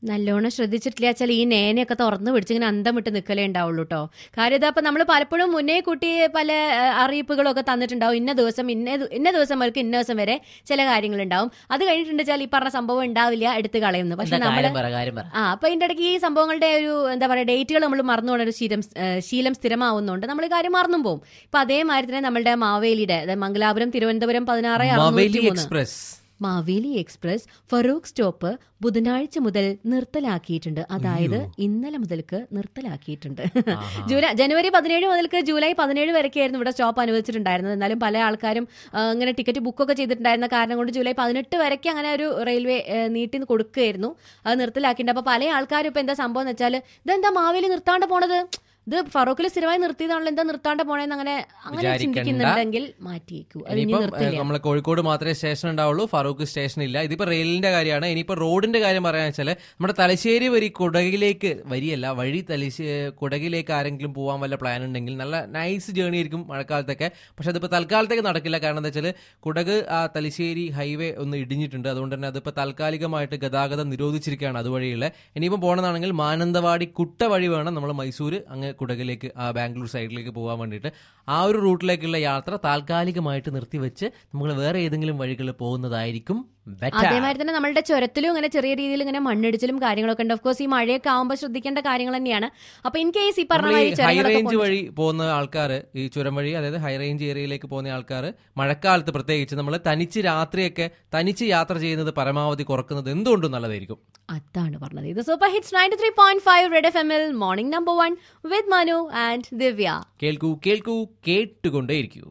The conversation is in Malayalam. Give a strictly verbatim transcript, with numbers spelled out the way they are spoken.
നല്ലോണം ശ്രദ്ധിച്ചിട്ടില്ല വെച്ചാൽ ഈ നേനെയൊക്കെ തുറന്നു പിടിച്ചിങ്ങനെ അന്തം വിട്ട് നിൽക്കലേ ഉണ്ടാവുള്ളൂ കേട്ടോ. കാര്യം ഇതാ നമ്മൾ പലപ്പോഴും മുന്നേ കൂട്ടി പല ആ, അറിയിപ്പുകളൊക്കെ തന്നിട്ടുണ്ടാവും. ഇന്ന ദിവസം ഇന്ന ദി- ഇന്ന ദിവസം വരെ ഇന്ന ദിവസം വരെ ചില കാര്യങ്ങളുണ്ടാവും. അത് കഴിഞ്ഞിട്ടുണ്ടെച്ചാൽ ഈ പറഞ്ഞ സംഭവം ഉണ്ടാവില്ല, എടുത്ത് കളയുന്നു. പക്ഷെ എന്താ നമ്മൾ കാര്യം പറ കാര്യം പറ ആ അപ്പൊ ഇതിന്റെ ഇടയ്ക്ക് ഈ സംഭവങ്ങളുടെ ഒരു എന്താ പറയുക ഡേറ്റുകൾ നമ്മൾ മറന്നു പോകുന്ന ഒരു ശീലം ഏ, ശീലം സ്ഥിരമാവുന്നതുകൊണ്ട് നമ്മൾ ഈ കാര്യം മറന്നും പോകും. ഇപ്പൊ അതേമാതിരി തന്നെ നമ്മളുടെ മാവേലിയുടെ അതായത് മംഗലാപുരം തിരുവനന്തപുരം പതിനാറ് മാവേലി അറുന്നൂറ്റി മൂന്ന് express Maveli express Feroke stop ബുധനാഴ്ച മുതൽ നിർത്തലാക്കിയിട്ടുണ്ട്. അതായത് ഇന്നലെ മുതൽക്ക് നിർത്തലാക്കിയിട്ടുണ്ട്. ജൂലൈ ജനുവരി പതിനേഴ് മുതൽക്ക് ജൂലൈ പതിനേഴ് വരെയൊക്കെയായിരുന്നു ഇവിടെ സ്റ്റോപ്പ് അനുവദിച്ചിട്ടുണ്ടായിരുന്നത്. എന്നാലും പല ആൾക്കാരും ആ, ഇങ്ങനെ ടിക്കറ്റ് ബുക്കൊക്കെ ചെയ്തിട്ടുണ്ടായിരുന്ന കാരണം കൊണ്ട് ജൂലൈ പതിനെട്ട് വരെയ്ക്ക് അങ്ങനെ ഒരു റെയിൽവേ ഏ, നീട്ടി കൊടുക്കുകയായിരുന്നു. അത് നിർത്തലാക്കിയിട്ടുണ്ട്. അപ്പൊ പല ആൾക്കാരും ഇപ്പൊ എന്താ സംഭവം എന്ന് വെച്ചാൽ ഇതെന്താ മാവേലി നിർത്താണ്ട് പോണത്, ഇത് ഫറൂഖിൽ സ്ഥിരമായി നിർത്തിയതാണല്ലോ, എന്താ നിർത്താണ്ട് പോണേന്ന് അങ്ങനെ അങ്ങനെ വിചാരിക്കണ്ട. ചിന്തിക്കുന്നുണ്ടെങ്കിൽ മാറ്റിയേക്കൂ. അത് ഇനി ഇനിയിപ്പം നിർത്തില്ല. നമ്മളെ കോഴിക്കോട് മാത്രമേ സ്റ്റേഷൻ ഉണ്ടാവുള്ളൂ, ഫറൂഖ് സ്റ്റേഷൻ ഇല്ല. ഇതിപ്പോ റെയിലിന്റെ കാര്യമാണ്. ഇനിയിപ്പോ റോഡിന്റെ കാര്യം പറയാന്ന് വെച്ചാല് നമ്മുടെ തലശ്ശേരി വരി കുടകിലേക്ക് വരിയല്ല വഴി തലശ്ശേരി കുടകിലേക്ക് ആരെങ്കിലും പോകാൻ വല്ല പ്ലാൻ ഉണ്ടെങ്കിൽ നല്ല നൈസ് ജേണി ആയിരിക്കും മഴക്കാലത്തൊക്കെ. പക്ഷെ അതിപ്പോ തൽക്കാലത്തേക്ക് നടക്കില്ല. കാരണം എന്താ വെച്ചാൽ കുടക് ആ തലശ്ശേരി ഹൈവേ ഒന്ന് ഇടിഞ്ഞിട്ടുണ്ട്. അതുകൊണ്ട് തന്നെ അതിപ്പോ താൽക്കാലികമായിട്ട് ഗതാഗതം നിരോധിച്ചിരിക്കുകയാണ് അതുവഴിയുള്ള. ഇനിയിപ്പം പോകണമെന്നാണെങ്കിൽ മാനന്തവാടി കുട്ട വഴി വേണം നമ്മൾ മൈസൂർ അങ്ങ് കുടകിലേക്ക് ആ ബാംഗ്ലൂർ സൈഡിലേക്ക് പോകാൻ വേണ്ടിയിട്ട്. ആ ഒരു റൂട്ടിലേക്കുള്ള യാത്ര താൽക്കാലികമായിട്ട് നിർത്തിവെച്ച് നമ്മൾ വേറെ ഏതെങ്കിലും വഴികളിൽ പോകുന്നതായിരിക്കും better. അതേമാതിരി തന്നെ നമ്മളുടെ ചുരത്തിലും ഇങ്ങനെ ചെറിയ രീതിയിൽ ഇങ്ങനെ മണ്ണിടിച്ചിലും കാര്യങ്ങളൊക്കെ ഉണ്ട്. ഓഫ് കോഴ്സ് ഈ മഴയൊക്കെ ആവുമ്പോൾ ശ്രദ്ധിക്കേണ്ട കാര്യങ്ങൾ തന്നെയാണ്. അപ്പൊ ഇൻ കേസ് ഈ പറഞ്ഞ നമ്മൾ ഈ മാതിരി ഹൈ ചുരങ്ങളൊക്കെ റേഞ്ച് കൊണ്ട് വഴി പോകുന്ന ആൾക്കാർ, ഈ ചുരം വഴി അതായത് ഹൈ റേഞ്ച് ഏരിയയിലേക്ക് പോകുന്ന ആൾക്കാർ മഴക്കാലത്ത് പ്രത്യേകിച്ച് നമ്മൾ തനിച്ച് രാത്രിയൊക്കെ തനിച്ച് യാത്ര ചെയ്യുന്നത് പരമാവധി കുറക്കുന്നത് എന്തുകൊണ്ടും നല്ലതായിരിക്കും. അതാണ് പറഞ്ഞത്. ഇത് super hits ninety three point five red F എമ്മിൽ morning number one with Manu and Divya. കേൾക്കൂ കേൾക്കൂ കേട്ടുകൊണ്ടേയിരിക്കൂ.